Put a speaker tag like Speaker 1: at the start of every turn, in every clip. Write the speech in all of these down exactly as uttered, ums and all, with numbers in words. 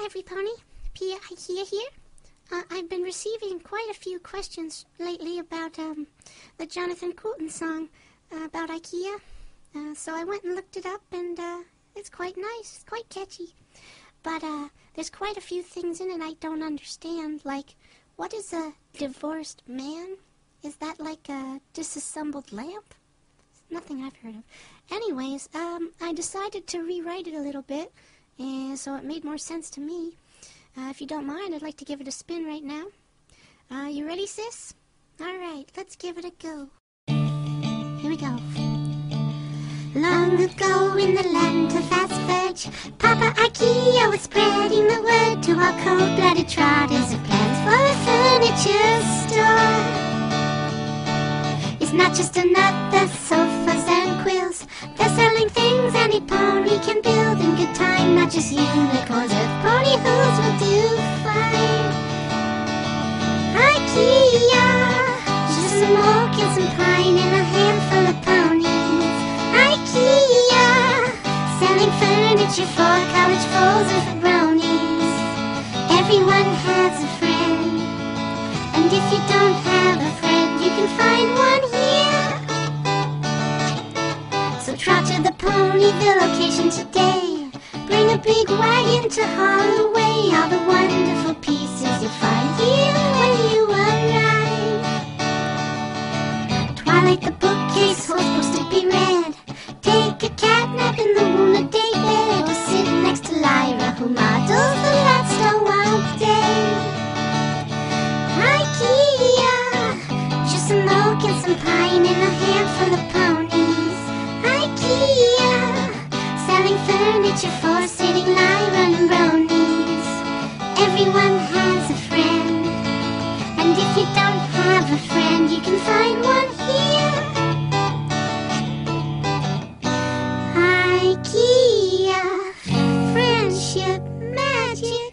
Speaker 1: every pony. Pia IKEA here. Uh, I've been receiving quite a few questions lately about um, the Jonathan Coulton song uh, about IKEA. Uh, so I went and looked it up, and uh, it's quite nice. It's quite catchy. But uh, there's quite a few things in it I don't understand. Like, what is a divorced man? Is that like a disassembled lamp? Nothing I've heard of. Anyways, um, I decided to rewrite it a little bit, and so it made more sense to me. Uh, if you don't mind, I'd like to give it a spin right now. Uh, you ready, sis? Alright, let's give it a go. Here we go. Long ago in the land of fast fudge, Papa IKEA was spreading the word to all cold-blooded trotters of plans for a furniture store. It's not just another sofas and quills. They're selling things any pony can build in good time. Not just unicorns, earth pony hooves will do fine. IKEA, just some oak and some pine and a handful of ponies. IKEA, selling furniture for college foes and for bronies. Everyone has a friend, and if you don't have a friend, you can find one here. So trot to the Ponyville location today. Bring a big wagon to haul away all the wonderful pieces you'll find here when you arrive. Twilight the bookcase holds books to be read. Take a cat nap in the walnut day bed, or sit next to Lyra, who models the last star while dead. IKEA, just some oak and some pine and a handful of ponies. IKEA, selling furniture for sitting Lyra and bronies. Everyone has a friend, and if you don't have a friend, you can find one here. IKEA, friendship magic.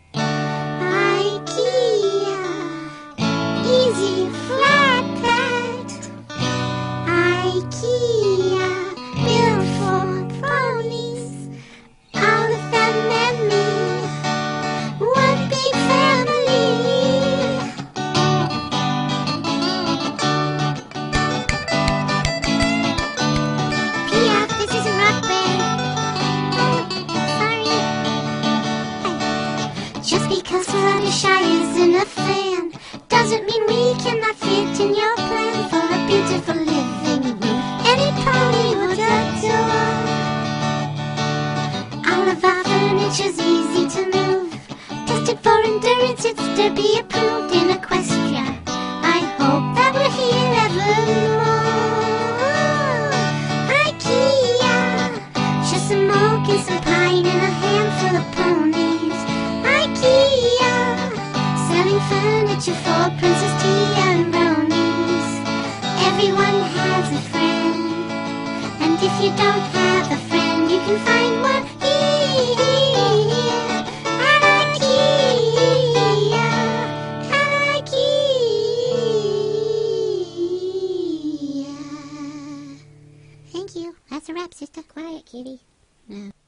Speaker 1: IKEA, easy flat packed. IKEA, built for ponies, all of them and me, one big family. Pia, this is a rock band. Oh, sorry. Just because Fluttershy isn't a fan doesn't mean we cannot fit in your plan for a beautiful living room any pony would adore. All of our furniture's easy to move, tested for endurance, it's Derby approved in Equestria. I hope that we're here evermore. IKEA, just some oak and some pine and a handful of ponies. IKEA, selling furniture for Princess Tia and bronies. Everyone has a friend, and if you don't have a friend, you can find one here at IKEA. At IKEA. Thank you. That's a wrap, sister. Quiet, kitty. No.